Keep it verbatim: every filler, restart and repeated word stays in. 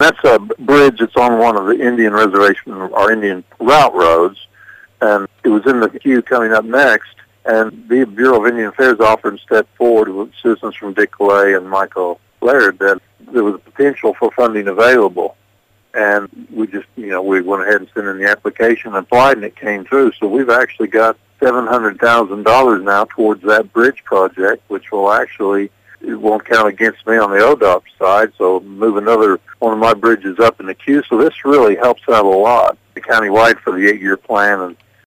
that's a bridge that's on one of the Indian reservation or Indian route roads, and it was in the queue coming up next. And the Bureau of Indian Affairs offered and stepped forward with citizens from Dick Clay and Michael Laird that there was a potential for funding available. And we just, you know, we went ahead and sent in the application and applied, and it came through. So we've actually got seven hundred thousand dollars now towards that bridge project, which will actually, it won't count against me on the O D O P side, so move another one of my bridges up in the queue. So this really helps out a lot, countywide for the eight-year plan, and